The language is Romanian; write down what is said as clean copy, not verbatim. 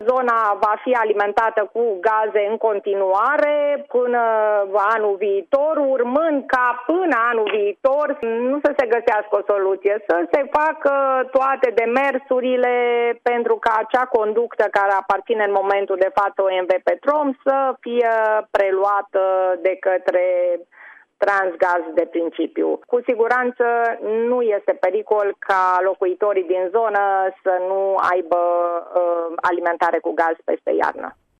zona va fi alimentată cu gaze în continuare până anul viitor, urmând ca până anul viitor nu să se găsească o soluție, să se facă toate demersurile pentru ca acea conductă care aparține în momentul de față OMV Petrom să fie preluată de către Transgaz de principiu. Cu siguranță nu este pericol ca locuitorii din zonă să nu aibă alimentare cu gaz peste iarnă.